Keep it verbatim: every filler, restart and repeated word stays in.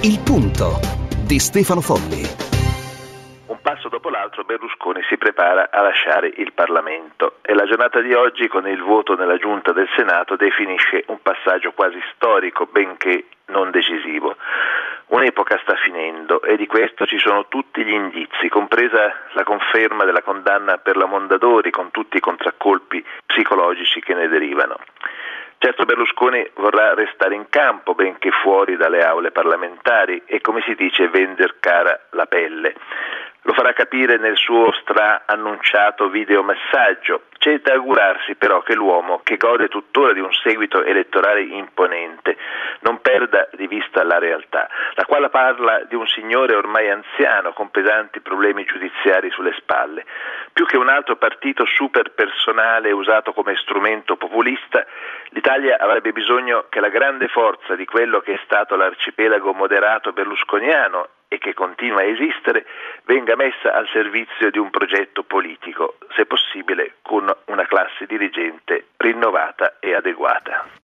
Il punto di Stefano Folli. Un passo dopo l'altro Berlusconi si prepara a lasciare il Parlamento e la giornata di oggi, con il voto nella giunta del Senato, definisce un passaggio quasi storico, benché non decisivo. Un'epoca sta finendo e di questo ci sono tutti gli indizi, compresa la conferma della condanna per la Mondadori, con tutti i contraccolpi psicologici che ne derivano. Certo, Berlusconi vorrà restare in campo, benché fuori dalle aule parlamentari, e, come si dice, vender cara la pelle. Lo farà capire nel suo stra-annunciato videomessaggio. C'è da augurarsi però che l'uomo, che gode tuttora di un seguito elettorale imponente, non perda di vista la realtà, la quale parla di un signore ormai anziano con pesanti problemi giudiziari sulle spalle. Più che un altro partito super personale usato come strumento populista, l'Italia avrebbe bisogno che la grande forza di quello che è stato l'arcipelago moderato berlusconiano e che continua a esistere venga messa al servizio di un progetto politico, se possibile con una classe dirigente rinnovata e adeguata.